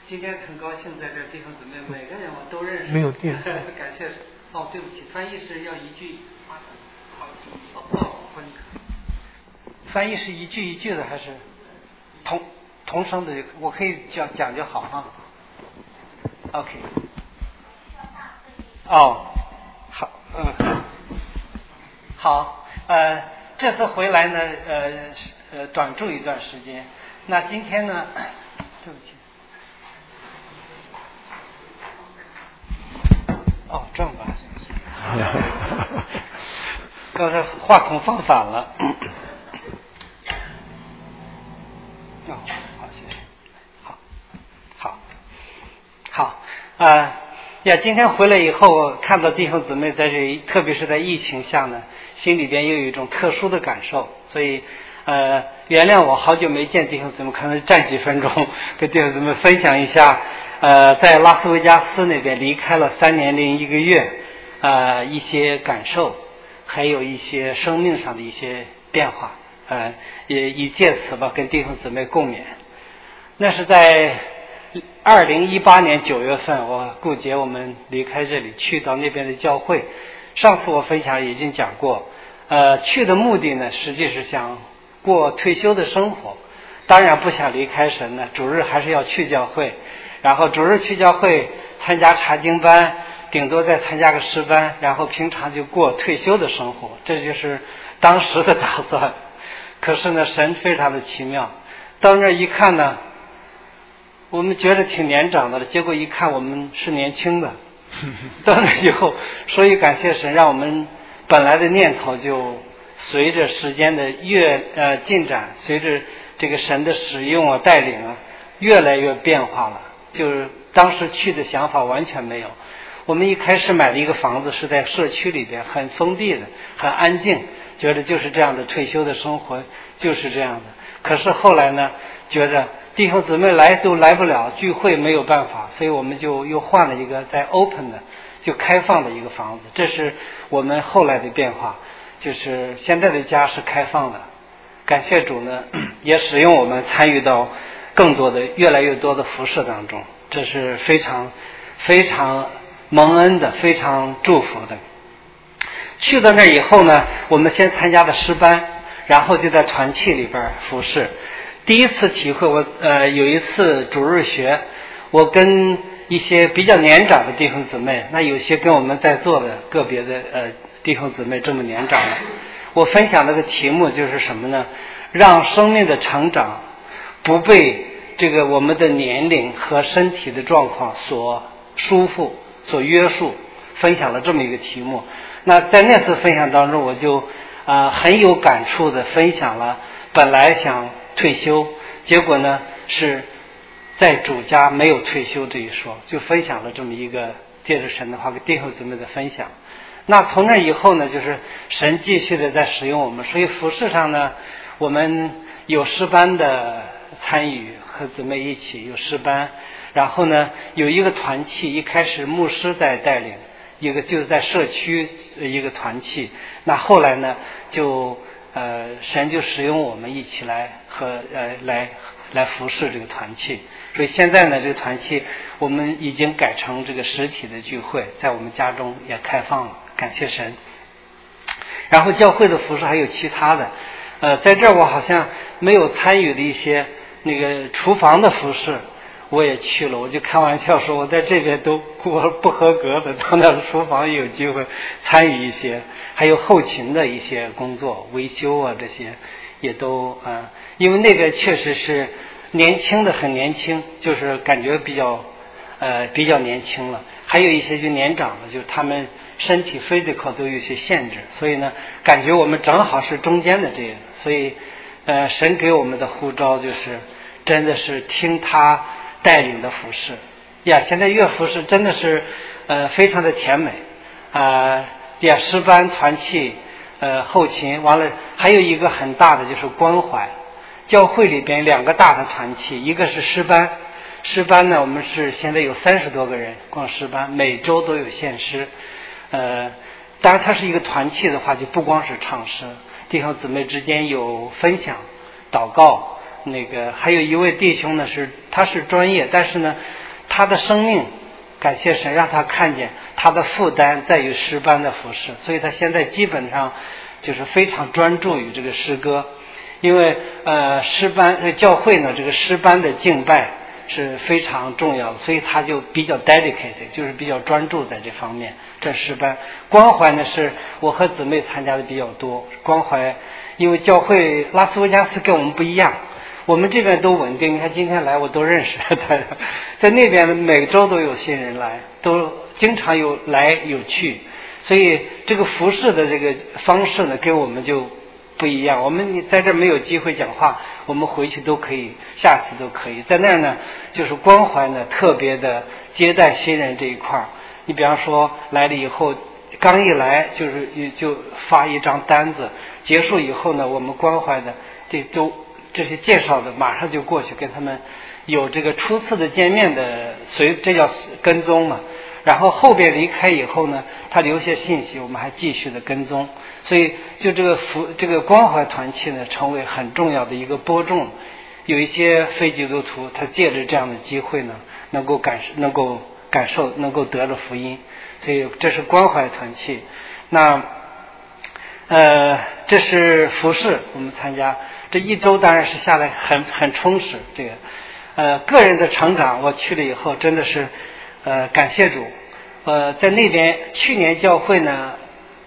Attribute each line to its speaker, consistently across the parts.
Speaker 1: 今天很高兴在这弟兄姊妹每个人我都认识。
Speaker 2: 没有电。
Speaker 1: 感谢。哦，对不起，翻译是要一句。翻译是一句一句的还是同声的？我可以讲就好啊。OK。哦，好，好，这次回来呢，短住一段时间。那今天呢，对不起。哦，这样吧。刚才话筒放反了。哦，好，谢谢。好，今天回来以后，看到弟兄姊妹在这里，特别是在疫情下呢，心里边又有一种特殊的感受，所以原谅我好久没见弟兄姊妹，可能站几分钟跟弟兄姊妹分享一下，在拉斯维加斯那边离开了3年零1个月，一些感受，还有一些生命上的一些变化，也以借此吧跟弟兄姊妹共勉。那是在2018年9月份，我顾杰我们离开这里，去到那边的教会。上次我分享已经讲过，去的目的呢，实际是想过退休的生活，当然不想离开神呢，主日还是要去教会，然后主日去教会参加查经班，顶多再参加个诗班，然后平常就过退休的生活，这就是当时的打算。可是呢，神非常的奇妙，到那一看呢，我们觉得挺年长的了，结果一看我们是年轻的。到那以后，所以感谢神，让我们本来的念头就随着时间的进展，随着这个神的使用啊带领啊，越来越变化了。就是当时去的想法完全没有。我们一开始买了一个房子，是在社区里边，很封闭的，很安静，觉得就是这样的退休的生活，就是这样的。可是后来呢，觉得弟兄姊妹来都来不了，聚会没有办法，所以我们就又换了一个在 open 的，就开放的一个房子。这是我们后来的变化，就是现在的家是开放的。感谢主呢，也使用我们参与到更多的、越来越多的服事当中，这是非常非常蒙恩的，非常祝福的。去到那以后呢，我们先参加的诗班，然后就在团契里边服事。第一次体会，有一次主日学，我跟一些比较年长的弟兄姊妹，那有些跟我们在座的个别的弟兄姊妹这么年长的，我分享那个题目就是什么呢？让生命的成长不被这个我们的年龄和身体的状况所束缚、所约束。分享了这么一个题目。那在那次分享当中，我就很有感触的分享了，本来想退休，结果呢是在主家没有退休这一说，就分享了这么一个借着神的话给弟兄姊妹的分享。那从那以后呢，就是神继续的在使用我们，所以服事上呢，我们有诗班的参与，和姊妹一起有诗班，然后呢有一个团契，一开始牧师在带领，一个就是在社区一个团契，那后来呢就神就使用我们一起来和来服侍这个团契。所以现在呢这个团契我们已经改成这个实体的聚会，在我们家中也开放了，感谢神。然后教会的服侍还有其他的，在这儿我好像没有参与的一些那个厨房的服侍我也去了，我就开玩笑说我在这边都我不合格的，到那厨房也有机会参与一些，还有后勤的一些工作，维修啊这些也都因为那个确实是年轻的很年轻，就是感觉比较年轻了，还有一些就年长的，就是他们身体 physical 都有一些限制，所以呢感觉我们正好是中间的这个，所以神给我们的呼召就是真的是听他带领的服侍呀，现在乐服侍真的是非常的甜美诗班团契后勤，完了还有一个很大的就是关怀。教会里边2个大的团契，一个是诗班，诗班呢我们是现在有30多个人逛诗班，每周都有献诗。当然它是一个团契的话，就不光是唱诗，弟兄姊妹之间有分享、祷告， 还有一位弟兄呢，他是专业，但是呢他的生命感谢神让他看见他的负担在于诗班的服侍，所以他现在基本上就是非常专注于这个诗歌。因为诗班教会呢，这个诗班的敬拜是非常重要的，所以他就比较 dedicated， 就是比较专注在这方面。这诗班关怀呢，是我和姊妹参加的比较多。关怀，因为教会拉斯维加斯跟我们不一样，我们这边都稳定。你看今天来我都认识他，在那边呢每周都有新人来，都经常有来有去，所以这个服侍的这个方式呢，跟我们就不一样。我们在这没有机会讲话，我们回去都可以，下次都可以。在那儿呢，就是关怀呢，特别的接待新人这一块儿。你比方说来了以后，刚一来就发一张单子，结束以后呢，我们关怀的这些介绍的马上就过去跟他们有这个初次的见面的，这叫跟踪嘛。然后后边离开以后呢，他留下信息，我们还继续的跟踪。所以就这个关怀团契呢，成为很重要的一个播种。有一些非基督徒，他借着这样的机会呢，能够感受，能够得了福音。所以这是关怀团契。那这是服事，我们参加这一周当然是下来很充实。这个个人的成长，我去了以后真的是感谢主。在那边去年教会呢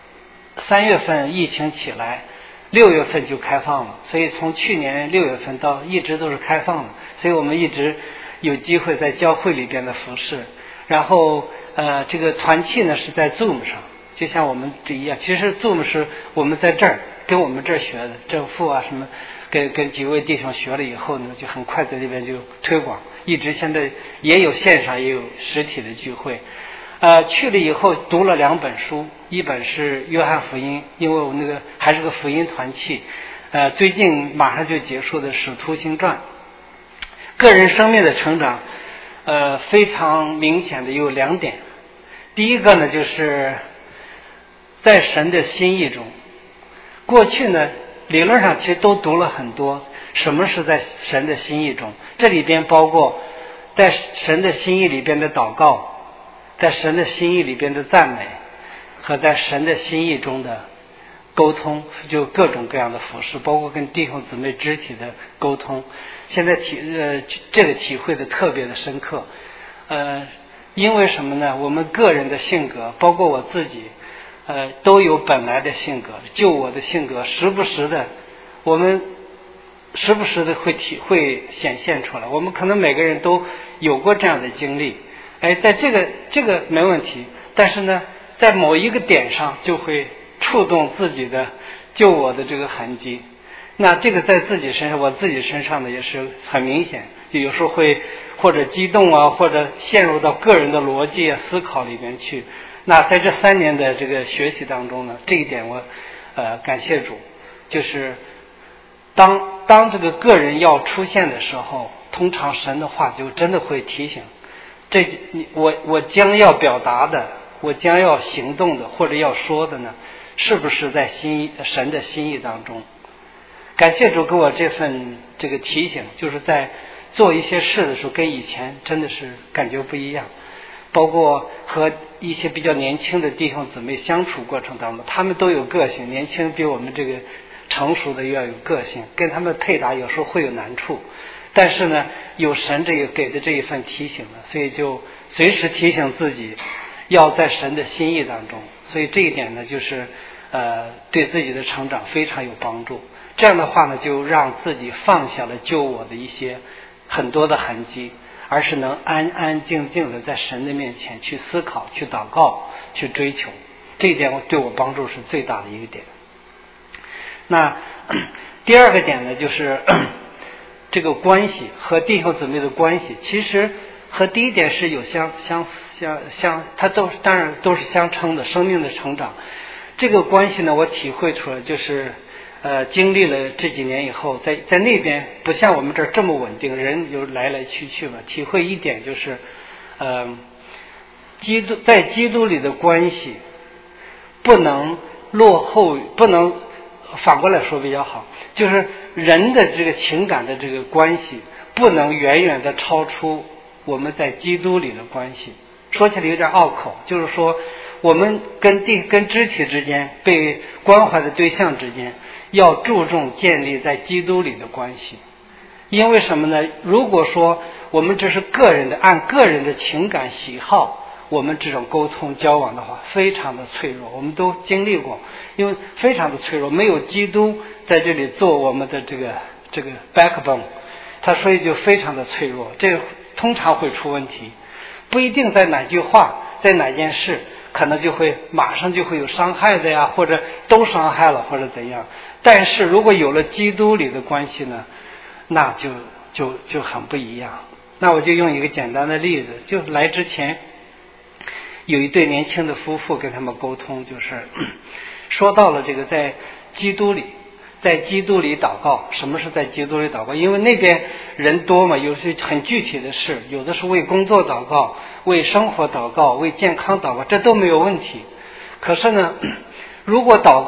Speaker 1: ，3月份疫情起来，6月份就开放了，所以从去年6月份到一直都是开放的，所以我们一直有机会在教会里边的服事。然后这个团契呢是在 Zoom 上，就像我们这一样。其实 Zoom 是我们在这儿跟我们这儿学的，正副啊什么，跟几位弟兄学了以后呢，就很快在这边就推广，一直现在也有线上也有实体的聚会。去了以后读了2本书，一本是约翰福音，因为我那个还是个福音团契。最近马上就结束的使徒行传。个人生命的成长非常明显的有2点。第一个呢，就是在神的心意中。过去呢理论上其实都读了很多什么是在神的心意中，这里边包括在神的心意里边的祷告，在神的心意里边的赞美，和在神的心意中的沟通，就各种各样的服事，包括跟弟兄姊妹肢体的沟通。现在这个体会的特别的深刻。因为什么呢？我们个人的性格，包括我自己都有本来的性格，就我的性格我们时不时的会显现出来。我们可能每个人都有过这样的经历。在这个没问题，但是呢在某一个点上就会触动自己的救我的这个痕迹。那这个在自己身上，我自己身上呢也是很明显，就有时候会或者激动啊，或者陷入到个人的逻辑啊思考里面去。那在这3年的这个学习当中呢，这一点我感谢主，就是当这个个人要出现的时候，通常神的话就真的会提醒，我将要表达的，我将要行动的，或者要说的呢，是不是在神的心意当中。感谢主给我这份这个提醒，就是在做一些事的时候跟以前真的是感觉不一样。包括和一些比较年轻的弟兄姊妹相处过程当中，他们都有个性，年轻比我们这个成熟的要有个性，跟他们配搭有时候会有难处，但是呢有神这个给的这一份提醒呢，所以就随时提醒自己要在神的心意当中。所以这一点呢就是对自己的成长非常有帮助。这样的话呢，就让自己放下了救我的一些很多的痕迹，而是能安安静静的在神的面前去思考，去祷告，去追求。这一点对我帮助是最大的一个点。那第二个点呢，就是这个关系和弟兄姊妹的关系，其实和第一点是有相它当然都是相称的，生命的成长。这个关系呢，我体会出来就是经历了这几年以后，在那边不像我们这儿这么稳定，人有来来去去吧。体会一点就是，在基督里的关系不能落后，不能反过来说比较好，就是人的这个情感的这个关系不能远远的超出我们在基督里的关系。说起来有点拗口，就是说我们跟肢体之间，被关怀的对象之间，要注重建立在基督里的关系。因为什么呢？如果说我们只是按个人的情感喜好，我们这种沟通交往的话，非常的脆弱。我们都经历过，因为非常的脆弱，没有基督在这里做我们的这个 backbone， 所以就非常的脆弱。这个通常会出问题，不一定在哪句话，在哪件事，可能就会马上就会有伤害的呀，或者都伤害了，或者怎样。但是如果有了基督里的关系呢，那就很不一样。那我就用一个简单的例子，就来之前有一对年轻的夫妇跟他们沟通，就是说到了这个在基督里祷告。什么是在基督里祷告？因为那边人多嘛，有些很具体的事，有的是为工作祷告，为生活祷告，为健康祷告，这都没有问题。可是呢，如果祷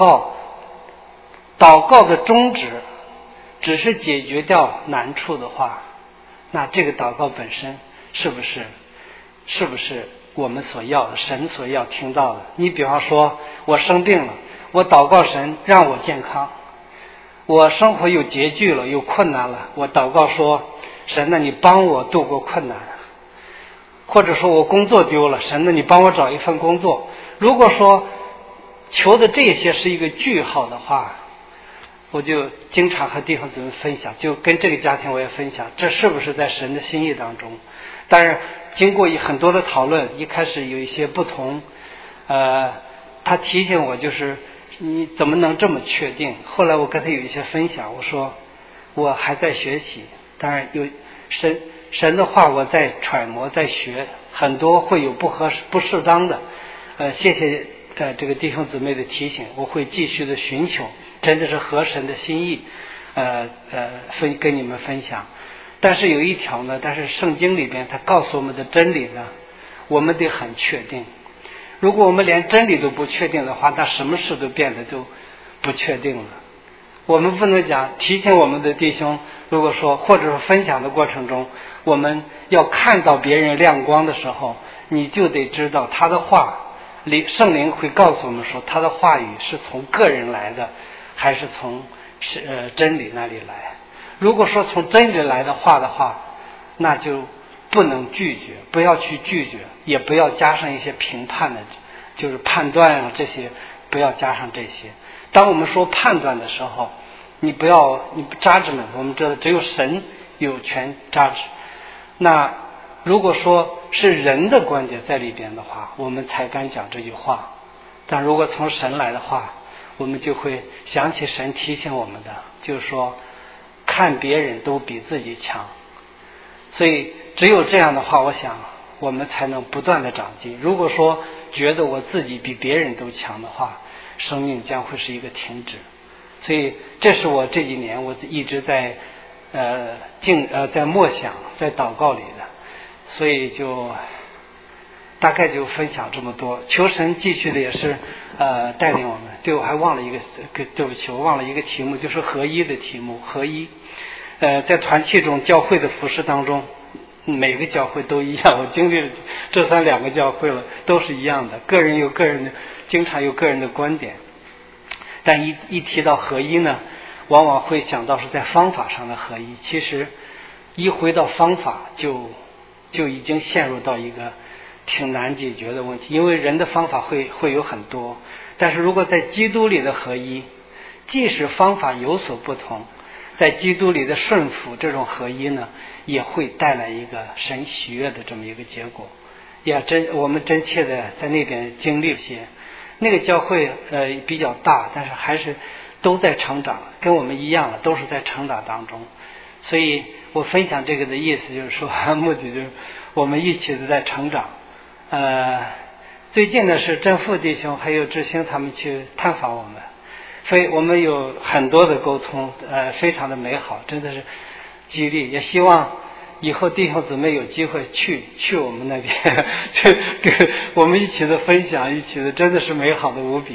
Speaker 1: 告的宗旨只是解决掉难处的话，那这个祷告本身是不是我们所要的，神所要听到的？你比方说我生病了，我祷告神让我健康；我生活有拮据了，有困难了，我祷告说神，那你帮我度过困难；或者说我工作丢了，神，那你帮我找一份工作。如果说求的这些是一个句号的话，我就经常和弟兄姊妹分享，就跟这个家庭我也分享，这是不是在神的心意当中？当然经过很多的讨论，一开始有一些不同，他提醒我，就是你怎么能这么确定？后来我跟他有一些分享，我说我还在学习，当然有神的话我在揣摩，在学，很多会有不适当的，谢谢这个弟兄姊妹的提醒，我会继续的寻求，真的是合神的心意，跟你们分享。但是有一条呢，但是圣经里边他告诉我们的真理呢，我们得很确定。如果我们连真理都不确定的话，那什么事都变得都不确定了。我们不能讲提醒我们的弟兄，如果说或者是分享的过程中，我们要看到别人亮光的时候，你就得知道他的话里，圣灵会告诉我们说他的话语是从个人来的，还是从真理那里来。如果说从真理来的话，那就不能拒绝，不要去拒绝，也不要加上一些评判的，就是判断啊，这些不要加上这些。当我们说判断的时候，你扎指们，我们知道只有神有权扎指。那如果说是人的观点在里边的话，我们才敢讲这句话。但如果从神来的话，我们就会想起神提醒我们的，就是说看别人都比自己强。所以只有这样的话，我想我们才能不断的长进。如果说觉得我自己比别人都强的话，生命将会是一个停止。所以这是我这几年我一直在在默想，在祷告里的。所以就大概就分享这么多，求神继续的也是带领我们。对，我还忘了一个，对不起，我忘了一个题目，就是合一的题目。合一在团契中教会的服事当中，每个教会都一样，我经历了这2个教会了，都是一样的，个人有个人的，经常有个人的观点。但一提到合一呢，往往会想到是在方法上的合一。其实一回到方法就已经陷入到一个挺难解决的问题，因为人的方法会有很多。但是如果在基督里的合一，即使方法有所不同，在基督里的顺服，这种合一呢，也会带来一个神喜悦的这么一个结果。我们真切的在那边经历些，那个教会比较大，但是还是都在成长，跟我们一样的，都是在成长当中。所以我分享这个的意思就是说，目的就是我们一起的在成长。最近呢是正富弟兄还有志兴他们去探访我们，所以我们有很多的沟通，非常的美好，真的是激励。也希望以后弟兄姊妹有机会去我们那边，就跟我们一起的分享，一起的真的是美好的无比。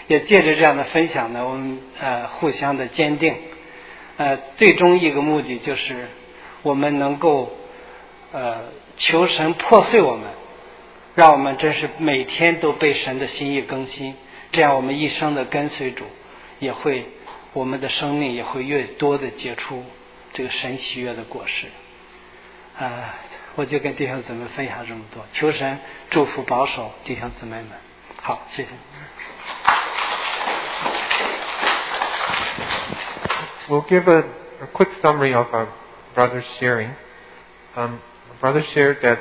Speaker 1: 也借着这样的分享呢，我们互相的坚定。最终一个目的就是我们能够求神破碎我们，让我们真是每天都被神的心意更新，这样我们一生的跟随主，我们的生命也会越多的结出这个神喜悦的果实。我就跟弟兄姊妹分享这么多，求神祝福保守弟兄姊妹们。好，谢谢。
Speaker 2: We'll give a quick summary of our brother's sharing. Brother shared that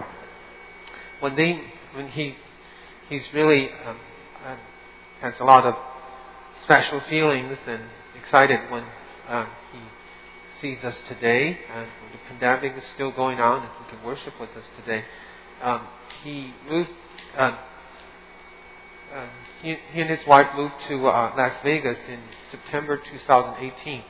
Speaker 2: when he's really has a lot of special feelings and excited when he sees us today, and the pandemic is still going on and he can worship with us today. He and his wife moved to Las Vegas in September 2018.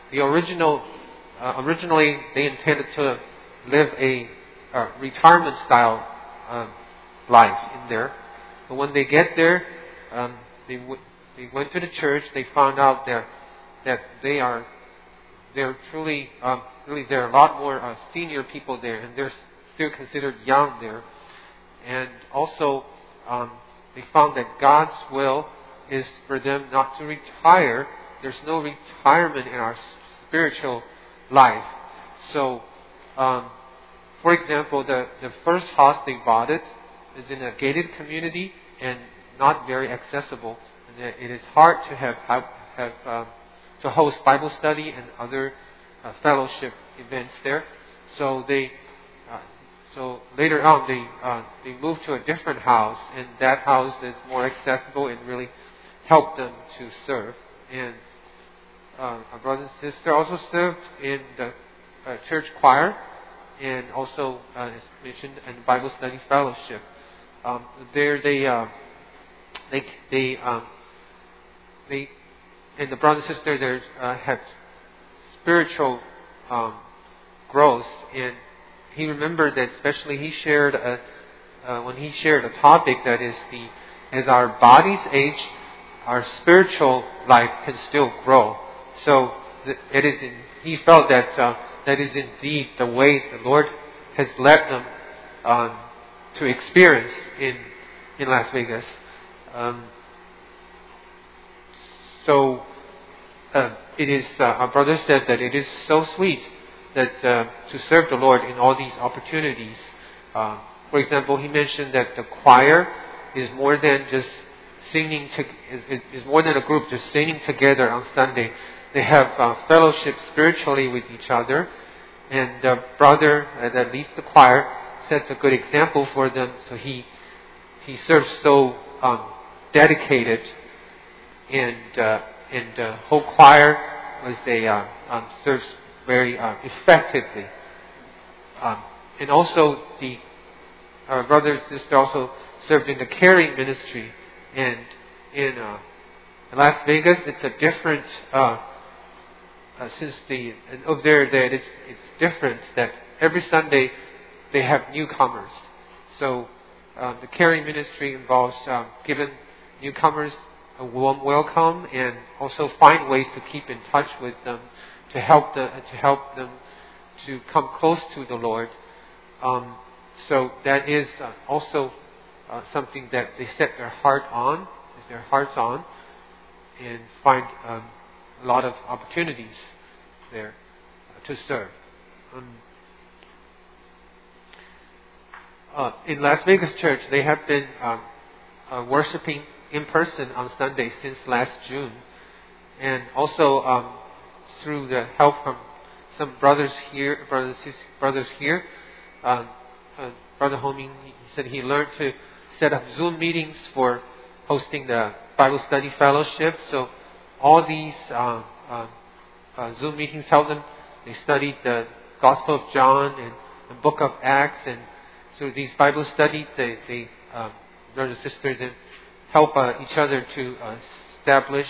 Speaker 2: Originally they intended to live a retirement style life in there, but when they get there, they went to the church. They found out that they're truly there are a lot more senior people there, and they're still considered young there, and also they found that God's will is for them not to retire. There's no retirement in our spiritual life. So, for example, the first house they bought is in a gated community and not very accessible. And it is hard to have to host Bible study and other fellowship events there. So so later on, they moved to a different house, and that house is more accessible and really helped them to serve. And our brother and sister also served in the church choir, and also, as mentioned, in Bible study fellowship. There they and the brother and sister there had spiritual growth, and he remembered that especially he shared when he shared a topic that is as our bodies age, our spiritual life can still grow. So he felt that that is indeed the way the Lord has led them to experience in Las Vegas. So it is our brother said that it is so sweet that to serve the Lord in all these opportunities. For example, he mentioned that the choir is more than just singing. Is more than a group just singing together on Sunday. They have fellowship spiritually with each other, and the brother that leads the choir sets a good example for them. So he serves so dedicated, and the whole choir serves very effectively. And also our brother and sister also served in the caring ministry, and in Las Vegas it's a different over there that it's different that every Sunday they have newcomers. So the caring ministry involves giving newcomers a warm welcome, and also find ways to keep in touch with them, to help them to come close to the Lord. So that is also something that they set their hearts on, and find a lot of opportunities there to serve. In Las Vegas Church, they have been worshiping in person on Sunday since last June, and also through the help from some brothers here. Brother Homing, he said he learned to set up Zoom meetings for hosting the Bible study fellowship. So all these Zoom meetings helped them. They studied the Gospel of John and the Book of Acts, and through these Bible studies, they brothers and sisters, then help each other to establish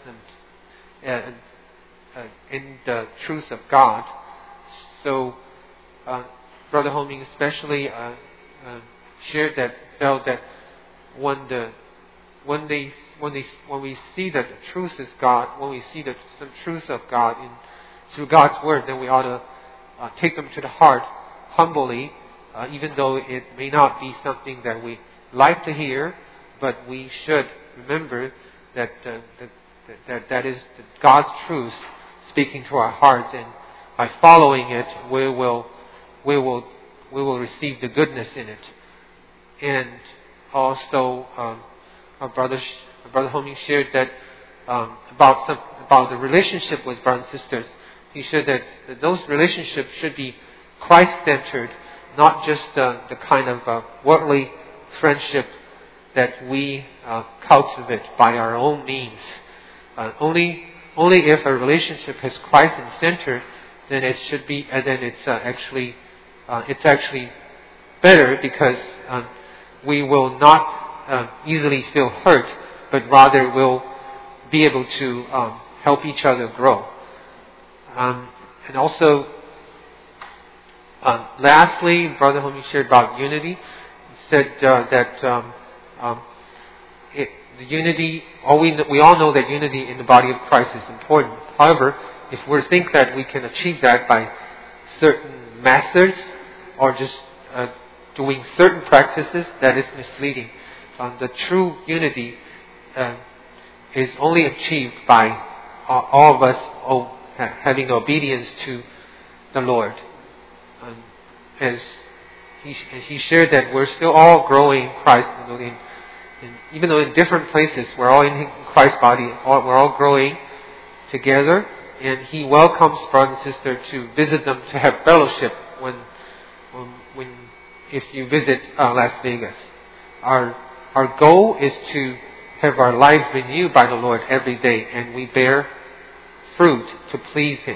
Speaker 2: in the truth of God. So Brother Homing especially felt that when when we see that the truth is God, when we see some truth of God through God's word, then we ought to take them to the heart humbly, even though it may not be something that we like to hear, but we should remember that that is God's truth speaking to our hearts, and by following it, we will receive the goodness in it. And also, our brother Homing shared that about the relationship with brothers and sisters. He said that those relationships should be Christ-centered, not just the kind of worldly friendship that we cultivate by our own means. Only if a relationship has Christ in the center, then it should be, and then it's actually better, because we will not easily feel hurt, but rather will be able to help each other grow. And also, lastly, Brother Homie shared about unity. He said that the unity, we all know that unity in the body of Christ is important. However, if we think that we can achieve that by certain methods or just doing certain practices, that is misleading. The true unity is only achieved by all of us having obedience to the Lord. As he shared that we're still all growing in Christ, even though in different places, we're all in Christ's body, we're all growing together, and He welcomes brothers and sisters to visit them, to have fellowship if you visit Las Vegas. Our goal is to have our lives renewed by the Lord every day, and we bear fruit to please Him.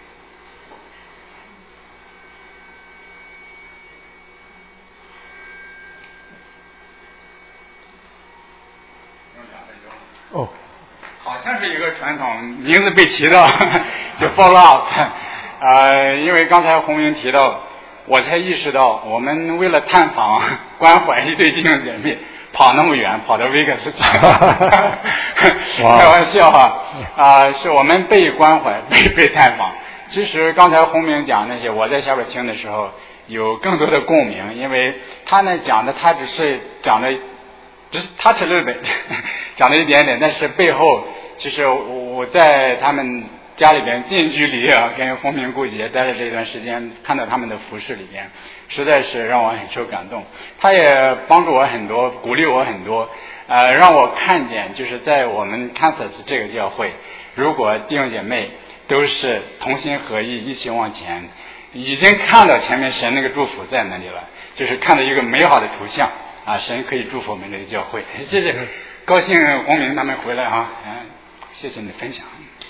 Speaker 3: 哦，好像是一个传统，名字被提到就 follow up。因为刚才洪明提到，我才意识到，我们为了探访关怀一对弟兄姐妹，跑那么远，跑到维克斯去，开玩笑哈。是我们被关怀，被探访。其实刚才洪明讲那些，我在下边听的时候有更多的共鸣，因为他呢讲的，他只是讲的。就是他只是讲了一点点，但是背后其实我在他们家里边近距离跟洪明顾姐待了这段时间，看到他们的服饰里边，实在是让我很受感动。他也帮助我很多，鼓励我很多，让我看见就是在我们 Kansas 这个教会，如果弟兄姐妹都是同心合意，一起往前，已经看到前面神那个祝福在那里了，就是看到一个美好的图像。神可以祝福我们这个教会，谢谢，高兴洪明他们回来啊，谢谢你的分享。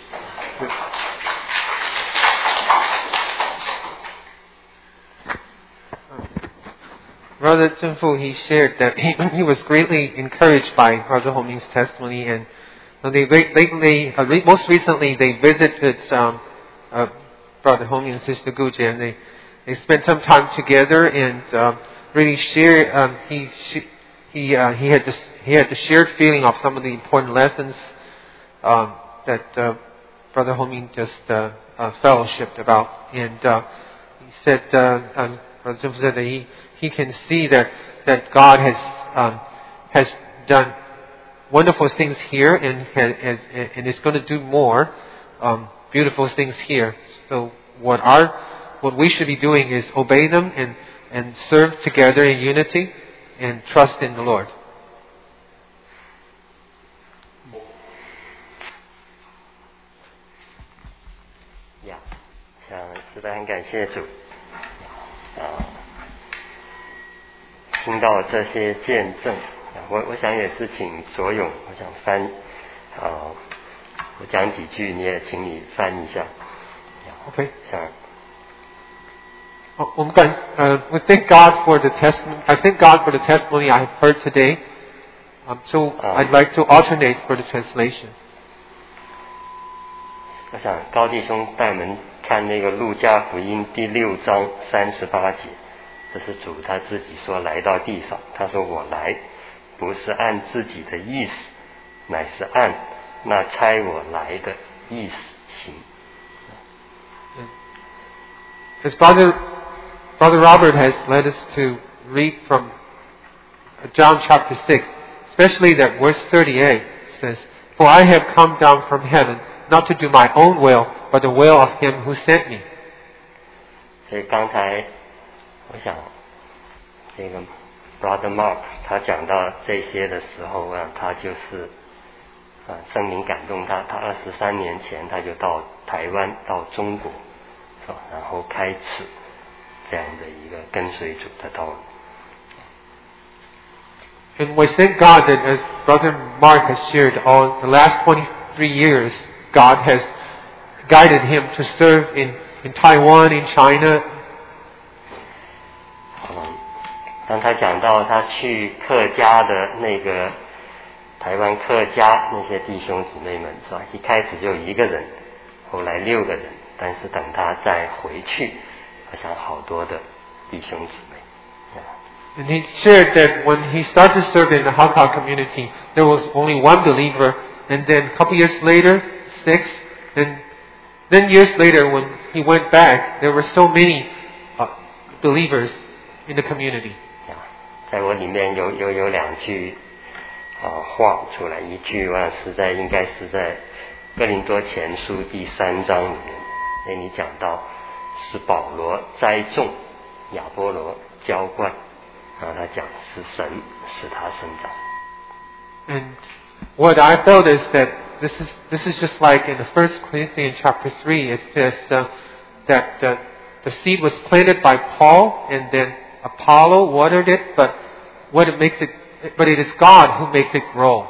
Speaker 2: Brother Zhenfu, he shared that he was greatly encouraged by Brother Homing's testimony, and most recently they visited Brother Homing and Sister Guje, and they spent some time together and really share. He had the shared feeling of some of the important lessons that Brother Homing just fellowshipped about, and he said, Brother Zhenfu said that he can see that God has done wonderful things here, and is going to do more beautiful things here. So what we should be doing is obey them and serve together in unity and trust in the Lord.
Speaker 4: Yeah， 实在很感谢主听到这些见证，我想也是请左勇，我想翻我讲几句，你也请你翻一下。
Speaker 2: Okay.
Speaker 4: Sorry.
Speaker 2: We thank God for the testimony. I thank God for the testimony I have heard today. So I'd like to alternate for the translation.
Speaker 4: 我想高弟兄带我们看那个路加福音第6章38节，这是主他自己说来到地上，他说我来不是按自己的意思， 乃是按那差我来的意思行。
Speaker 2: As Brother Robert has led us to read from John chapter 6, especially that verse 38 says, For I have come down from heaven, not to do my own will, but the will of him who sent me.
Speaker 4: 所以刚才我想这个 Brother Mark 他讲到这些的时候啊，他就是圣灵感动他23年前他就到台湾到中国，然后开始这样的一个跟随主的道路。
Speaker 2: And we thank God that as Brother Mark has shared all the last 23 years, God has guided him to serve in Taiwan, in China.
Speaker 4: 当他讲到他去客家的那个台湾客家那些弟兄姊妹们，是吧？一开始就1个人，后来6个人，但是等他再回去，好像好多的弟兄姊妹。
Speaker 2: And he shared that when he started to serve in the Hakka community, there was only 1 believer, and then a couple years later, 6, and then years later when he went back, there were so many believers in the community.
Speaker 4: 在我里面有2句话出来，一句话应该是在哥林多前书第3章里面，那里讲到是保罗栽种，亚波罗浇灌，然后他讲是神使他生长。
Speaker 2: And what I felt is that this is just like in the 1 Corinthians chapter 3, it says that the seed was planted by Paul, and then Apollo watered it, but it is God who makes it grow.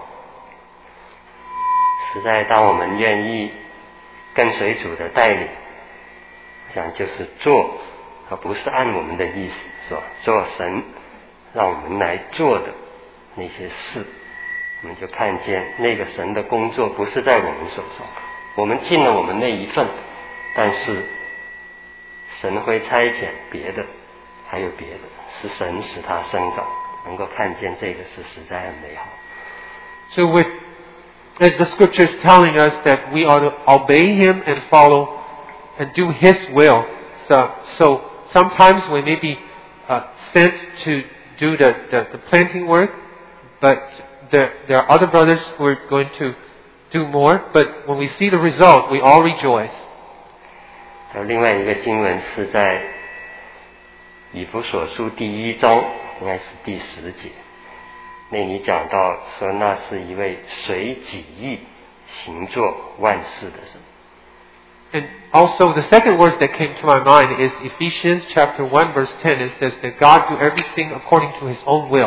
Speaker 4: 实在当我们愿意跟随主的带领，我想就是做，而不是按我们的意思，是吧？做神让我们来做的那些事，我们就看见那个神的工作不是在我们手上，我们尽了我们那一份，但是神会差遣别的，还有别的，是神使它生长，能够看见这个是实在很美好。
Speaker 2: So as the scripture is telling us that we ought to obey him and follow and do his will. So sometimes we may be sent to do the planting work, but there are other brothers who are going to do more. But when we see the result, we all rejoice.
Speaker 4: 还有另外一个经文是在以弗所书第1章，应该是第10节，那里讲到说那是一位随己意行作万事的神。
Speaker 2: And also the second verse that came to my mind is Ephesians chapter 1 verse 10. It says that God do everything according to his own will.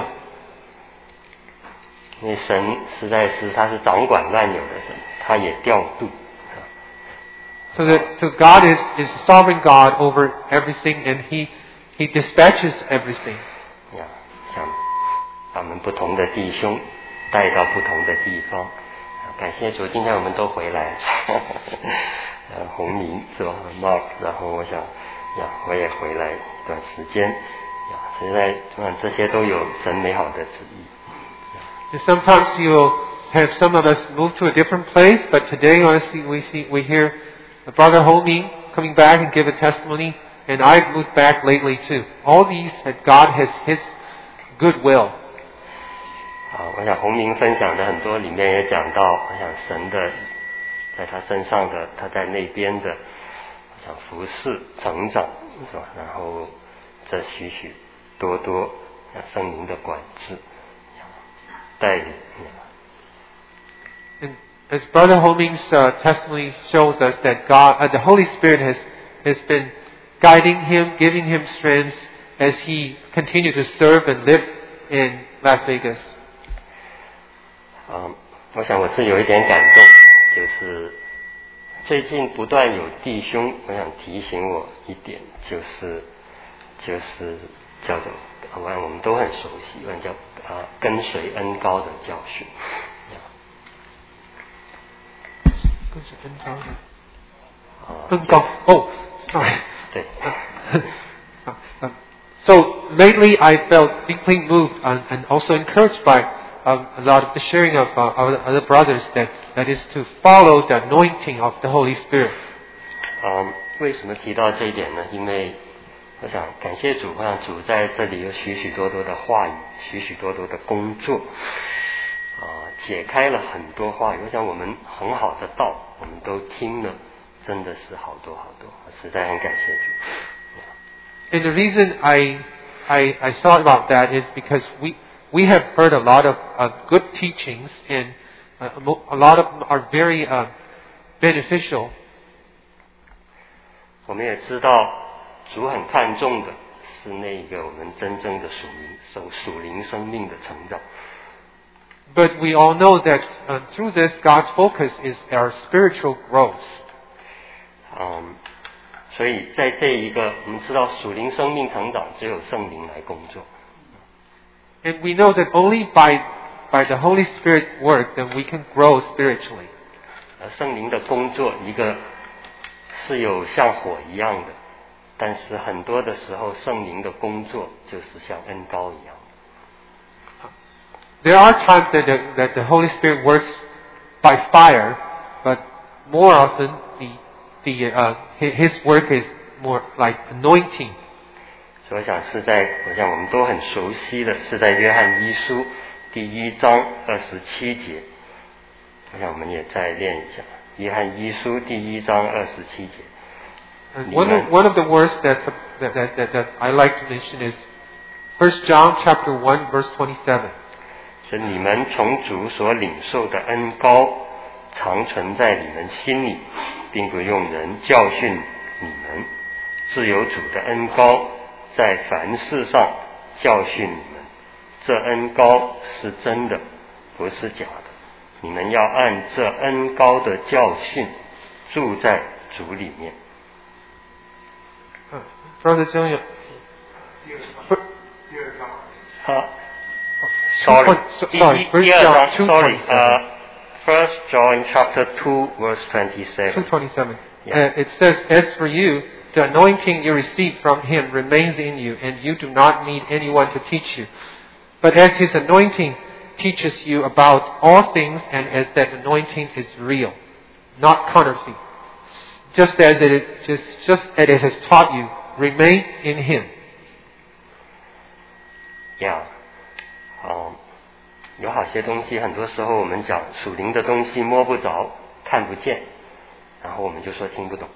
Speaker 4: 因为神实在是他是掌管万有的神，他也调度。
Speaker 2: So God is sovereign God over everything, and he dispatches everything.
Speaker 4: 像把我们不同的弟兄带到不同的地方，感谢主，今天我们都回来。洪明是吧 ？Mark， 然后我想我也回来一段时间，实在这些都有神美好的旨意。
Speaker 2: And sometimes you'll have some of us move to a different place, but today honestly we hear Brother Homing coming back and give a testimony, and I've moved back lately too. All these that God has his good will.
Speaker 4: 我想洪明分享的很多里面也讲到，我想神的在他身上的，他在那边的，我想服侍成长是吧？然后这许许多多圣灵的管制带领。
Speaker 2: And as Brother Homing's testimony shows us that God, the Holy Spirit has been guiding him, giving him strength as he continued to serve and live in Las Vegas.
Speaker 4: 我想我是有一点感动，就是最近不断有弟兄，我想提醒我一点，就是叫做我们都很熟悉，叫跟随恩膏的教训。
Speaker 2: 跟随恩膏的恩膏哦 sorry
Speaker 4: 对。
Speaker 2: So lately I felt deeply moved and also encouraged by a lot of the sharing of our other brothers that is to follow the anointing of the Holy Spirit.
Speaker 4: 为什么提到这一点呢？因为我想感谢主，我想主在这里有许许多多的话语，许许多多的工作，解开了很多话语。我想我们很好的道，我们都听了，真的是好多好多，我实在很感谢主。
Speaker 2: And the reason I thought about that is because we have heard a lot of good teachings, and a lot of them are very beneficial.
Speaker 4: 我们也知道主很看重的是那个我们真正的属灵生命的成长。
Speaker 2: But we all know that through this, God's focus is our spiritual growth.
Speaker 4: 所以在这一个我们知道属灵生命成长只有圣灵来工作。
Speaker 2: And we know that only by the Holy Spirit work that we can grow spiritually.
Speaker 4: 圣灵的工作一个是有像火一样的，但是很多的时候圣灵的工作就是像恩膏一样。
Speaker 2: There are times that the Holy Spirit works by fire, but more often His work is more like anointing.
Speaker 4: 所以我想我们都很熟悉的是在约翰一书第1章27节，我想我们也再练一下。约翰一书第1章27节。
Speaker 2: And one of the words that I like to mention is 1 John chapter 1 verse 27.
Speaker 4: 是你们从主所领受的恩膏常存在你们心里，并不用人教训你们，自有主的恩膏在凡事上教训你们。这恩膏是真的，不是假的。你们要按这恩膏的教训住在主里面。
Speaker 2: Brother John,
Speaker 4: Sorry, 第二章
Speaker 2: Sorry,
Speaker 4: First John chapter 2 verse 27.
Speaker 2: 2:27.
Speaker 4: Yeah.
Speaker 2: It says, "As for you, the anointing you received from Him remains in you, and you do not need anyone to teach you. But as His anointing teaches you about all things, and as that anointing is real, not counterfeit, just as it has taught you, remain in Him."
Speaker 4: Yeah. 有好些东西，很多时候我们讲属灵的东西摸不着、看不见，然后我们就说听不懂。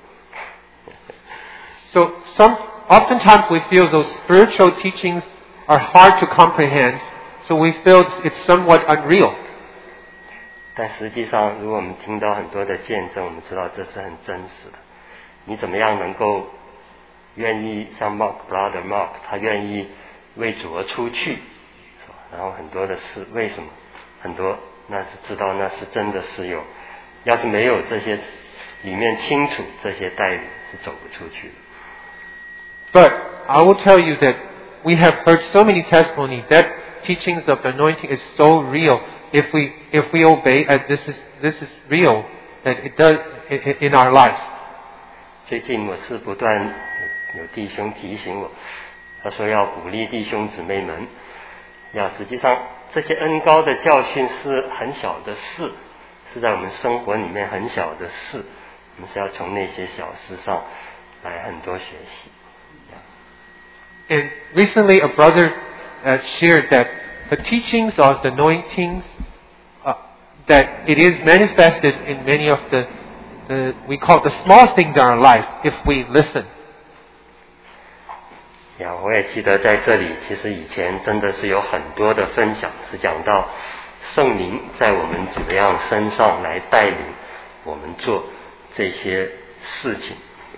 Speaker 2: So oftentimes we feel those spiritual teachings are hard to comprehend, so we feel it's somewhat unreal.
Speaker 4: 但实际上，如果我们听到很多的见证，我们知道这是很真实的。你怎么样能够愿意像 Brother Mark， 他愿意为主而出去？然后很多的事，为什么很多？那是知道那是真的是有，要是没有这些里面清楚这些带领是走不出去的。
Speaker 2: But I will tell you that we have heard so many testimonies that teachings of the anointing is so real. If we obey, this is real that it does in our lives.
Speaker 4: 最近我是不断有弟兄提醒我，他说要鼓励弟兄姊妹们。实际上这些恩膏的教训是很小的事，是在我们生活里面很小的事，我们是要从那些小事上来很多学习。
Speaker 2: And recently a brother shared that the teachings of the anointings, that it is manifested in many of the we call the small things in our life if we listen.
Speaker 4: 我也记得在这里，其实以前真的是有很多的分享，是讲到圣灵在我们怎么样身上来带领我们做这些事情。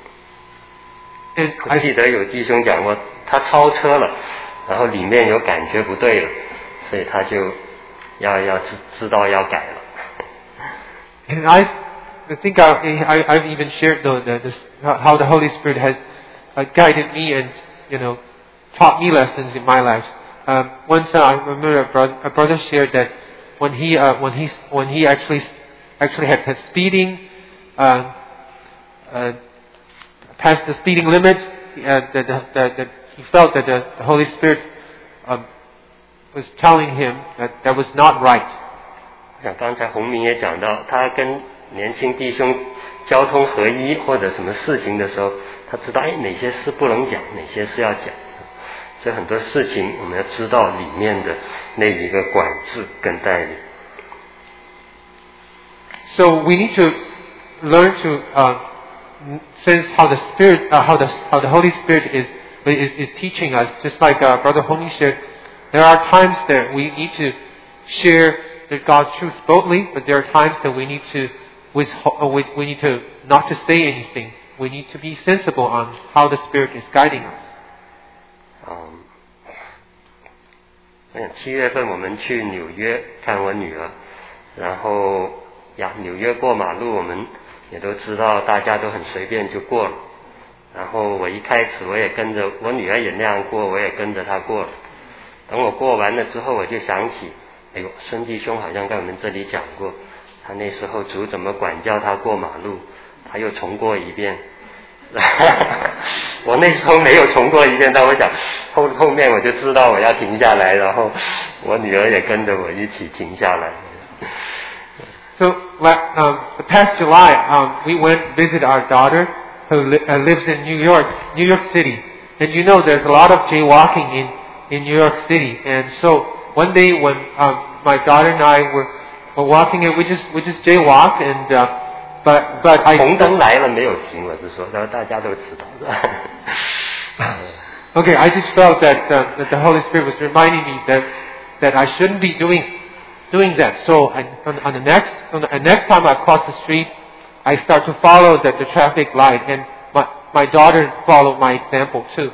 Speaker 4: 我记得有弟兄讲过，他超车了，然后里面有感觉不对了，所以他就要知道要改了。
Speaker 2: And I think I've even shared how the Holy Spirit has guided me and taught me lessons in my life. Once I remember a brother shared that when he actually had speeding, past the speeding limit, that he felt that the Holy Spirit was telling him that was not right.
Speaker 4: 像刚才洪明也讲到，他跟年轻弟兄交通合一或者什么事情的时候，他知道哪些事不能讲，哪些事要讲。所以很多事情我们要知道里面的那一个管制跟带领。
Speaker 2: So we need to learn to sense how the Spirit, how the Holy Spirit is teaching us. Just like Brother Honi shared, there are times that we need to share God's truth boldly, but there are times that we need to not to say anything. We need to be sensible on how the Spirit is guiding us.
Speaker 4: 我想7月份我们去纽约看我女儿，然后纽约过马路我们也都知道，大家都很随便就过了。然后我一开始我也跟着我女儿也那样过，我也跟着她过了。等我过完了之后，我就想起，孙弟兄好像在我们这里讲过，他那时候主怎么管教他过马路，他又重过一遍。我那时候没有重过一遍，但我想后面我就知道我要停下来，然后我女儿也跟着我一起停下来。
Speaker 2: So the past July, we went to visit our daughter who lives in New York City, and you know there's a lot of jaywalking in New York City. And so one day when my daughter and I were walking, and we just jaywalked, and but I
Speaker 4: 红灯来了没有停，我是说，然后大家都知道。
Speaker 2: Okay, I just felt that the Holy Spirit was reminding me that I shouldn't be doing that. So on the next time I cross the street, I start to follow the traffic light, and my daughter followed my example too.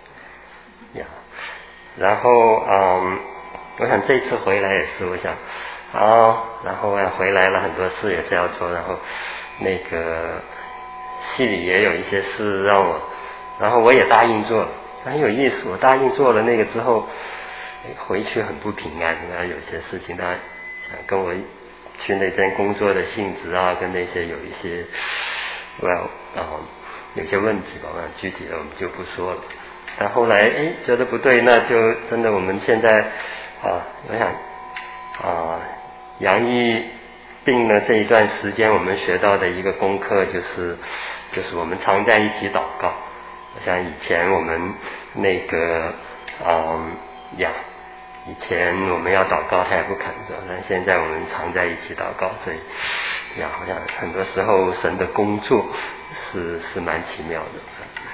Speaker 4: 然后我想这次回来也是，我想然后回来了很多事也是要做，然后那个系里也有一些事让我，然后我也答应做了，很有意思。我答应做了那个之后，回去很不平安，然后有些事情他想跟我去那边工作的性质跟那些有一些有些问题吧，我想具体的我们就不说了。但后来觉得不对，那就真的我们现在我想杨毅病了这一段时间，我们学到的一个功课就是我们常在一起祷告。我想以前我们那个以前我们要祷告他也不肯做，但现在我们常在一起祷告，所以好像很多时候神的工作是蛮奇妙的。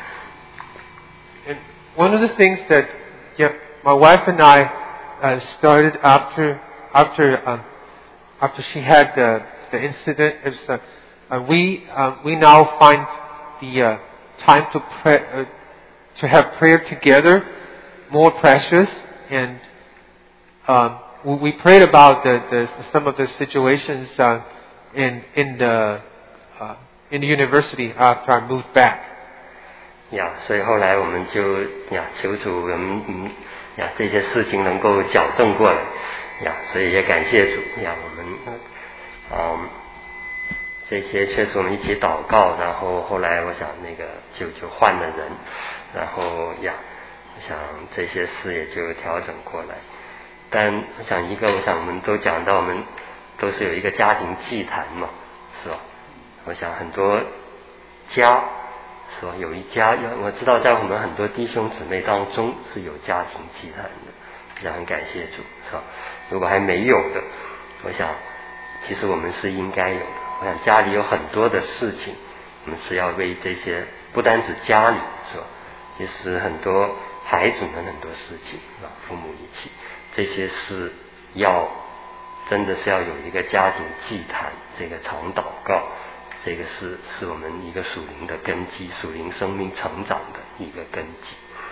Speaker 2: And one of the things that my wife and I started after she had the incident is we now find the time to pray, to have prayer together more precious, and we prayed about some of the situations in the university after I moved back.
Speaker 4: 所以后来我们就求主我们这些事情能够矫正过来所以也感谢主我们这些确实我们一起祷告，然后后来我想那个就换了人，然后我想这些事也就调整过来。但我想我们都讲到我们都是有一个家庭祭坛嘛，是吧？我想很多家是吧，有一家我知道在我们很多弟兄姊妹当中是有家庭祭坛的，我想很感谢主，是吧？如果还没有的，我想其实我们是应该有的。我想家里有很多的事情，我们是要为这些，不单指家里，是吧？其实很多孩子们很多事情，父母一起，这些是真的是要有一个家庭祭坛，这个常祷告，这个是我们一个属灵的根基，属灵生命成长的一个根基。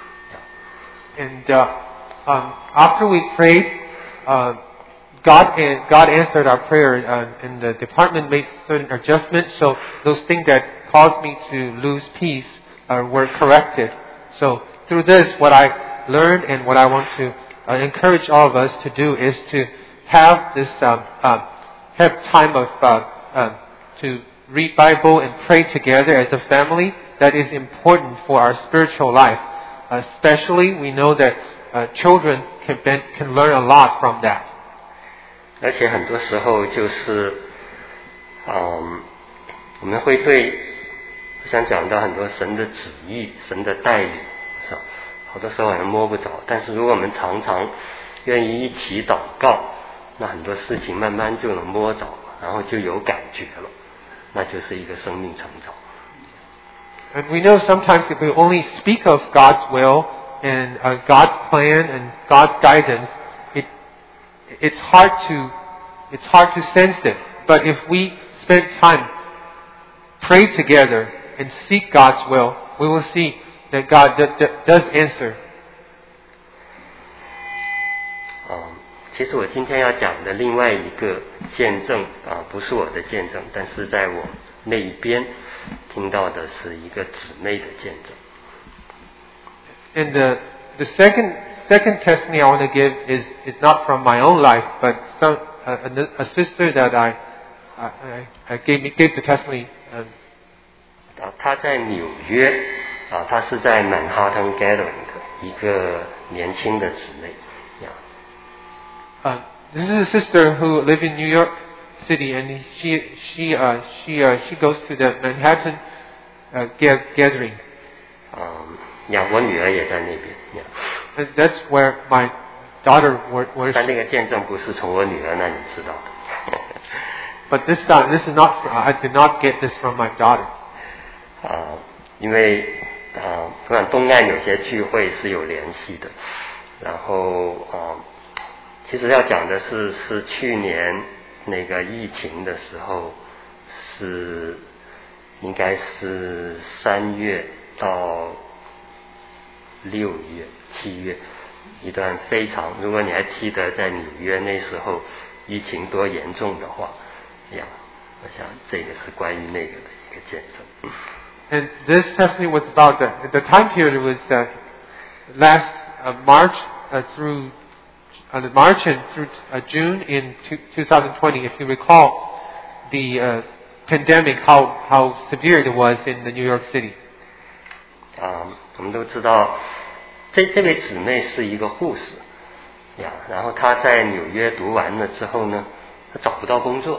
Speaker 2: And after we prayed, God answered our prayer, and the department made certain adjustments. So those things that caused me to lose peace were corrected. So through this, what I learned and what I want to encourage all of us to do is to have this have time of to read Bible and pray together as a family. That is important for our spiritual life. Especially, we know that children can learn a lot from that.
Speaker 4: 而且很多时候就是，我们会对，我想讲到很多神的旨意、神的带领，是吧？好多时候好像摸不着，但是如果我们常常愿意一起祷告，那很多事情慢慢就能摸着，然后就有感觉了，那就是一个生命成长。
Speaker 2: And we know sometimes if we only speak of God's will and God's plan and God's guidance, it's hard to sense it. But if we spend time, pray together, and seek God's will, we will see that God does answer.
Speaker 4: 其实我今天要讲的另外一个见证不是我的见证，但是在我那一边听到的是一个姊妹的见证。
Speaker 2: And the second testimony I want to give is not from my own life, but a sister that I gave the testimony.
Speaker 4: 她在纽约她是在曼哈顿 Gathering 的一个年轻的姊妹。
Speaker 2: This is a sister who lives in New York City, and she goes to the Manhattan gathering.
Speaker 4: 我女儿也在那边。
Speaker 2: And that's where my daughter was.
Speaker 4: 但那个见证不是从我女儿那里知道的。
Speaker 2: But this is not. I did not get this from my daughter.
Speaker 4: 因为我想东岸有些聚会是有联系的，然后其实要讲的是去年那个疫情的时候，应该是3月到6月、7月一段非常，如果你还记得在纽约那时候疫情多严重的话，我想这个是关于那个的一个见证。
Speaker 2: And this testimony was about the time period was last March through March and through June in 2020. If you recall the pandemic, how severe it was in the New York City.
Speaker 4: 我们都知道，这位姊妹是一个护士然后她在纽约读完了之后呢，她找不到工作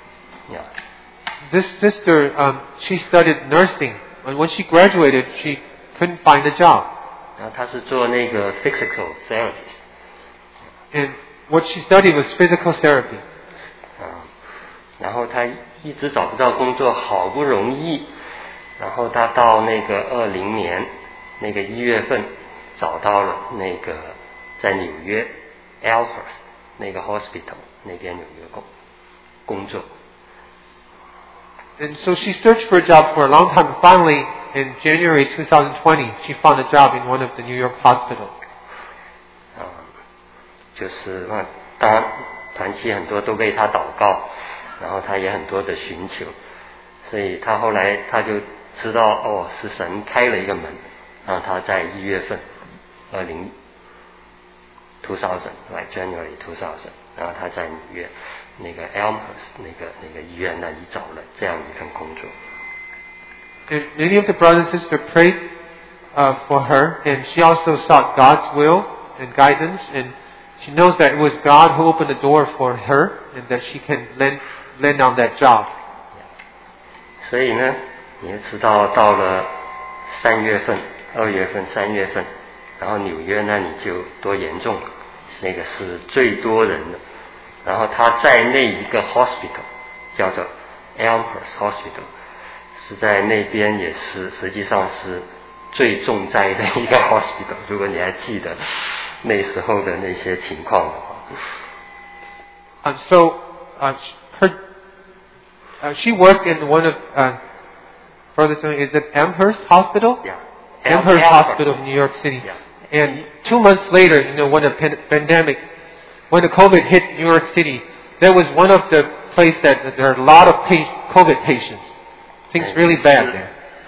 Speaker 2: This sister, she studied nursing, and when she graduated, she couldn't find a job.
Speaker 4: 然后她是做那个 physical therapist.
Speaker 2: And what she studied was physical therapy.
Speaker 4: 然后她一直找不到工作，好不容易，然后她到那个20年那个1月份找到了那个在纽约 Elmhurst 那个 hospital 那边有一个工作。
Speaker 2: And so she searched for a job for a long time. Finally, in January 2020, she found a job in one of the New York hospitals.
Speaker 4: 就是当然团契很多都为她祷告，然后她也很多的寻求，所以她后来她就知道是神开了一个门，让她在1月份January 2000，然后她在纽约那个 Elmhurst 那个医院那里找了这样一份工作。
Speaker 2: And many of the brothers and sisters prayed for her, and she also sought God's will and guidance, and she knows that it was God who opened the door for her, and that she can land on that job.
Speaker 4: 所以呢，你也知道，到了2月份、3月份，然后纽约那里就多严重了，那个是最多人的。然后他在那一个 hospital 叫做 Elmhurst Hospital， 是在那边也是实际上是最重灾的一个 hospital。如果你还记得那时候的那些情况的话。
Speaker 2: She worked in one of is it Amherst Hospital?
Speaker 4: Yeah.
Speaker 2: Amherst Hospital in New York City.
Speaker 4: Yeah.
Speaker 2: And 2 months later, when the pandemic, when the COVID hit New York City, that was one of the places that there are a lot of COVID patients. Things really bad there.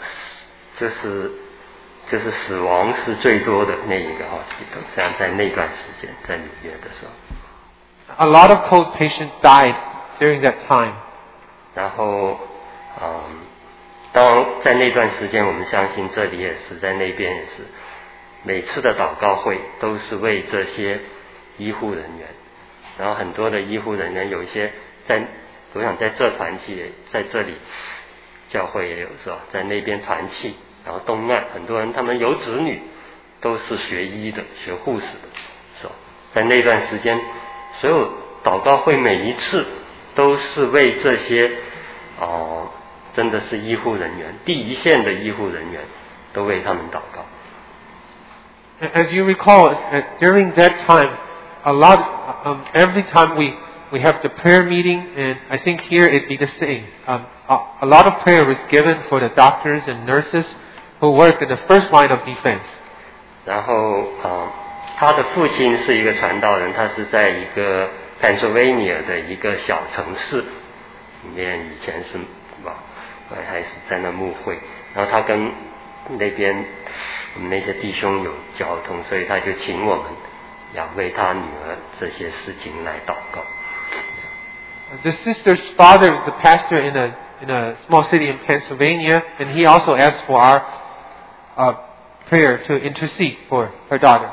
Speaker 4: 就是死亡是最多的那一个 hospital， 像在那段时间在纽约的时候。
Speaker 2: A lot of COVID patients died during that time.
Speaker 4: 然后，当然在那段时间，我们相信这里也是，在那边也是， 每次的祷告会都是为这些医护人员，然后很多的医护人员有一些我想在这团契，在这里教会也有是吧，在那边团契，然后东岸很多人他们有子女都是学医的学护士的是吧，在那段时间所有祷告会每一次都是为这些真的是医护人员，第一线的医护人员都为他们祷告。
Speaker 2: As you recall, during that time, every time we have the prayer meeting, and I think here it'd be the same. A lot of prayer was given for the doctors and nurses who work in the first line of defense.
Speaker 4: 然后他的父亲是一个传道人，他是在一个 Pennsylvania 的一个小城市里面，以前是还是在那牧会，然后他跟那边我们那些弟兄有交通，所以他就请我们要为他女儿这些事情来祷告。
Speaker 2: The sister's father is a pastor in a small city in Pennsylvania, and he also asked for our prayer to intercede for her daughter.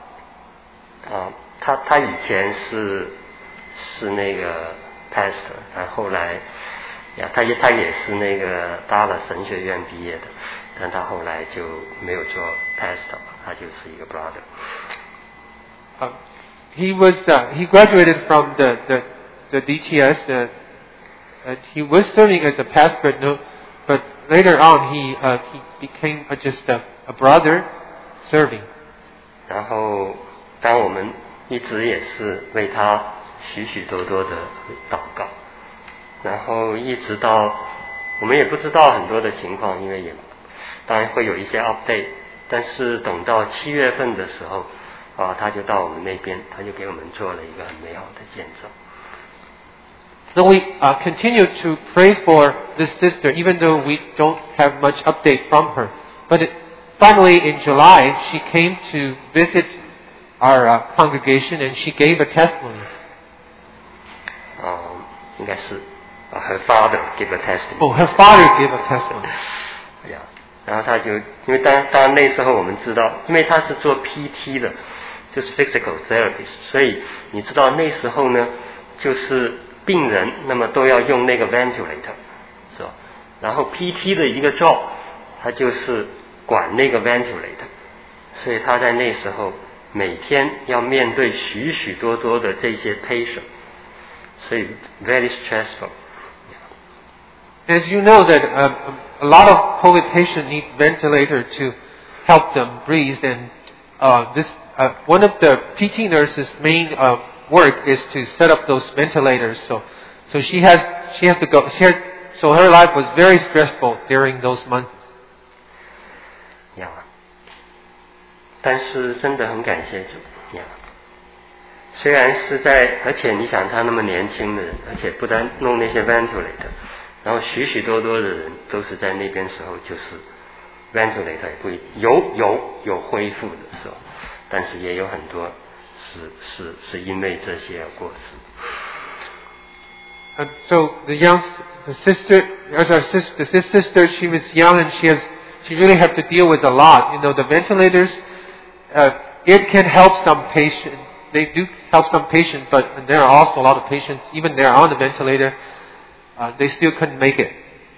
Speaker 4: 他以前是那个 pastor， 然后后来他也是那个Dallas神学院毕业的，但他后来就没有做 pastor， 他就是一个 brother。
Speaker 2: He graduated from the DTS. He was serving as a pastor, but later on he became just a brother serving.
Speaker 4: 然后当我们一直也是为他许许多多的祷告，然后一直到我们也不知道很多的情况，因为也当然会有一些 update， 但是等到7月份的时候他就到我们那边，他就给我们做了一个很美好的见证。
Speaker 2: So we continue to pray for this sister, even though we don't have much update from her. But finally, in July, she came to visit our congregation, and she gave a testimony.
Speaker 4: 应该是her father gave a testimony.
Speaker 2: Oh, her father gave a testimony.
Speaker 4: 然后他就因为当然那时候我们知道，因为他是做 PT 的，就是 physical therapist， 所以你知道那时候呢，就是病人那么都要用那个 ventilator， 是吧？然后 PT 的一个 job， 他就是管那个 ventilator， 所以他在那时候每天要面对许许多多的这些 patient， 所以 very stressful。
Speaker 2: As you know that a lot of COVID patients need ventilator to help them breathe, and one of the PT nurses' main work is to set up those ventilators. So she has to go. So her life was very stressful during those months.
Speaker 4: 但是真的很感谢主呀！虽然是而且你想他那么年轻的人，而且不但弄那些 ventilator， 然后许许多多的人都是在那边时候就是 ventilator 也不有恢复的时候，但是也有很多是因为这些而过世。
Speaker 2: And so the sister, she was young, and she really had to deal with a lot. You know, the ventilators, it can help some patients. They do help some patients, but there are also a lot of patients, even they're on the ventilator, they still couldn't make it.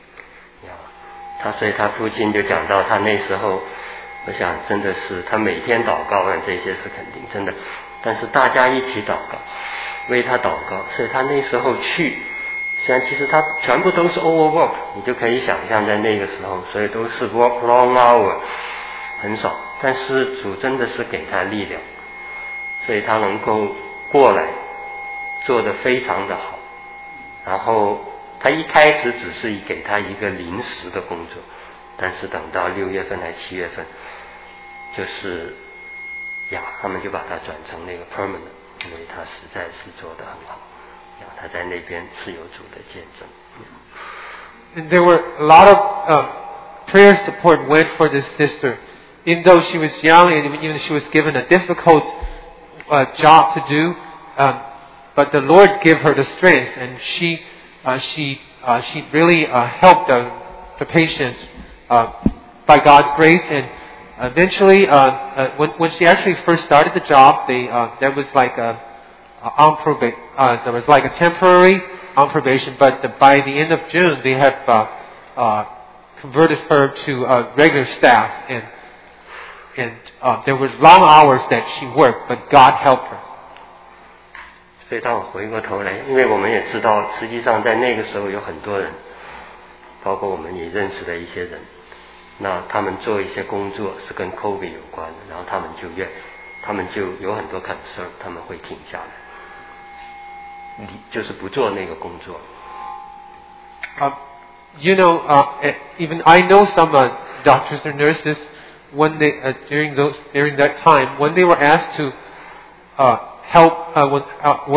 Speaker 4: 所以他父亲就讲到，他那时候，我想真的是他每天祷告，这些是肯定真的，但是大家一起祷告，为他祷告，所以他那时候去，虽然其实他全部都是 overwork， 你就可以想象在那个时候，所以都是 work long hour， 很少，但是主真的是给他力量，所以他能够过来做得非常的好，然后他一开始只是给他一个临时的工作，但是等到6月份还7月份，就是他们就把他转成那个 permanent， 因为他实在是做得很好，他在那边是有主的见证。
Speaker 2: And there were a lot of prayer support went for this sister, even though she was young and even she was given a difficult job to do, but the Lord gave her the strength, and she really helped the patients by God's grace, and eventually, when she actually first started the job, there was like a temporary on probation, but by the end of June, they have converted her to regular staff, and there were long hours that she worked, but God helped her.
Speaker 4: 所以当我回过头来，因为我们也知道，实际上在那个时候有很多人，包括我们也认识的一些人，那他们做一些工作是跟 COVID 有关的，然后他们就有很多 concern， 他们会停下来，就是不做那个工作。
Speaker 2: Even I know some doctors or nurses when they during that time when they were asked to help with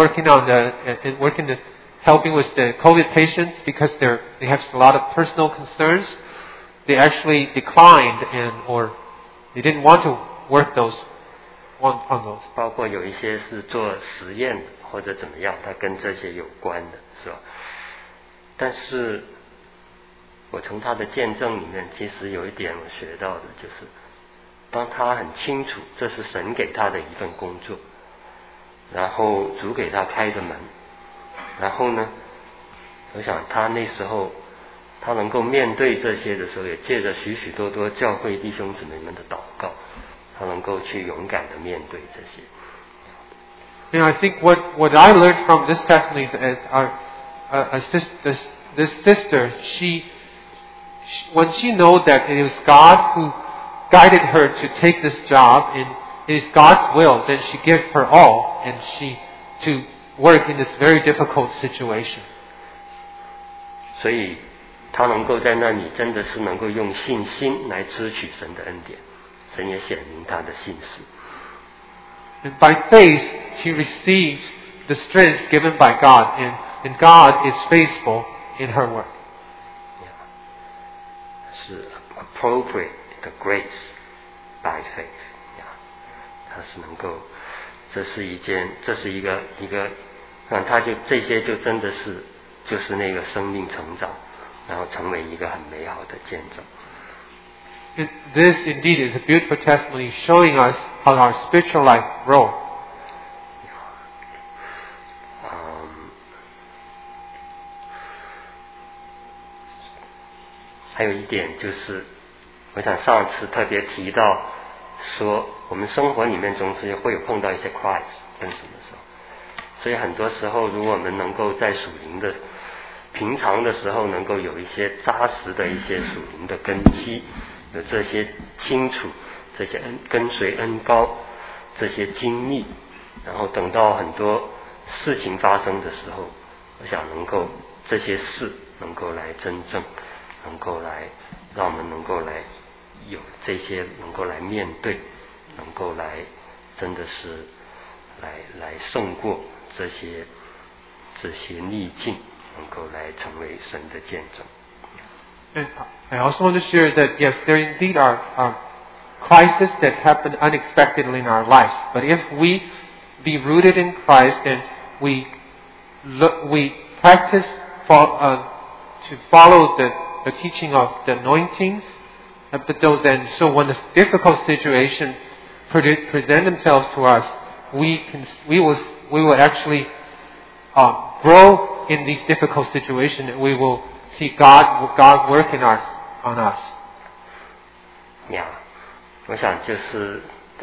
Speaker 2: helping with the COVID patients because they have a lot of personal concerns, they actually declined or they didn't want to work on those.
Speaker 4: 包括有一些是做实验的或者怎么样，它跟这些有关的，是吧？但是我从他的见证里面，其实有一点我学到的就是，当他很清楚这是神给他的一份工作，然后主给他开的门，然后呢，我想他那时候他能够面对这些的时候，也借着许许多多教会弟兄姊妹们的祷告，他能够去勇敢的面对这些。
Speaker 2: And I think what I learned from this testimony is this sister, when she knows that it is God who guided her to take this job and it is God's will, then she gives her all and to work in this very difficult situation.
Speaker 4: 所以她能够在那里真的是能够用信心来支取神的恩典，神也显明她的信实。
Speaker 2: And by faith, she receives the strength given by God, and God is faithful in her work.
Speaker 4: 是 appropriate the grace by faith. 它是能够，这是一个，他就这些就真的是就是那个生命成长，然后成为一个很美好的见证。
Speaker 2: This indeed is a beautiful testimony showing us how our spiritual life grows.
Speaker 4: 还有一点就是，我想上次特别提到说，我们生活里面总是会有碰到一些 crisis 跟什么时候，所以很多时候，如果我们能够在属灵的平常的时候，能够有一些扎实的一些属灵的根基，有这些清楚，这些跟随恩膏，这些经历，然后等到很多事情发生的时候，我想能够这些事能够来真正，能够来让我们能够来有这些能够来面对，能够来真的是来胜过这些逆境，能够来成为神的见证。
Speaker 2: And I also want to share that yes, there indeed are crises that happen unexpectedly in our lives. But if we be rooted in Christ and we practice to follow the teaching of the anointings, so when the difficult situation present themselves to us, we will actually grow in these difficult situations, and we will see God work on us.
Speaker 4: 我想就是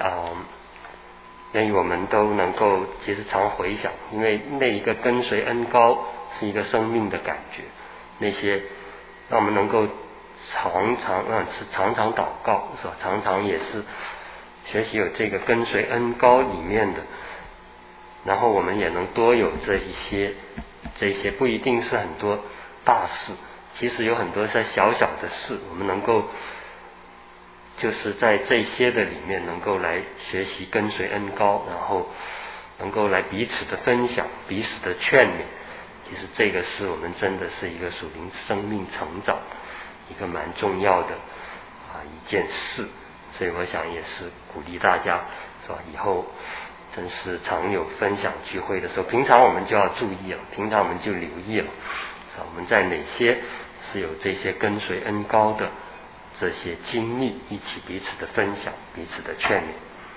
Speaker 4: 愿意我们都能够其实常回想，因为那一个跟随恩膏是一个生命的感觉，那些让我们能够常常祷告，是吧？常常也是学习有这个跟随恩膏里面的，然后我们也能多有这些不一定是很多大事，其实有很多在小小的事，我们能够就是在这些的里面能够来学习跟随恩膏，然后能够来彼此的分享，彼此的劝勉。其实这个是我们真的是一个属灵生命成长一个蛮重要的一件事，所以我想也是鼓励大家，是吧？以后真是常有分享聚会的时候，平常我们就要注意了，平常我们就留意了，是吧？我们在哪些是有这些跟随恩膏的这些经历，一起彼此的分享，彼此的劝勉。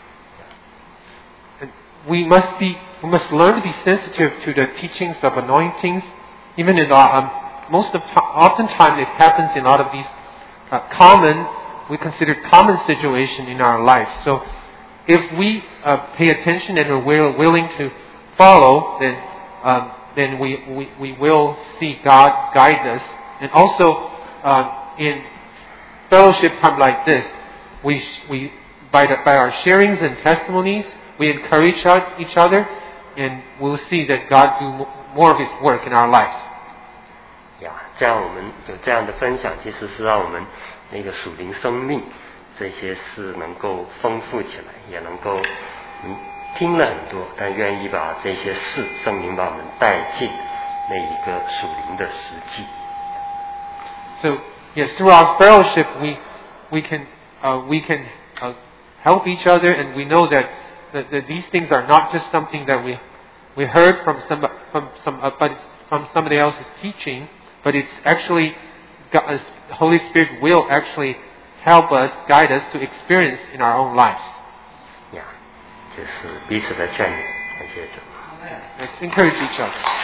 Speaker 2: And we must learn to be sensitive to the teachings of anointings, even in oftentimes it happens in a lot of these we consider common situation in our lives. So if we pay attention and we're willing to follow, then we will see God guide us. And also in fellowship time like this, we by our sharings and testimonies, we encourage each other, and we'll see that God do more of His work in our lives.
Speaker 4: 这样我们有这样的分享，其实是让我们那个属灵生命这些事能够丰富起来，也能够听了很多，但愿意把这些事圣灵把我们带进那一个属灵的实际。
Speaker 2: So yes, through our fellowship, we can help each other, and we know that these things are not just something that we heard from somebody else's teaching, but it's actually the Holy Spirit will actually help us, guide us to experience in our own lives.
Speaker 4: 就是彼此的劝勉，感谢主。
Speaker 2: Let's encourage each other.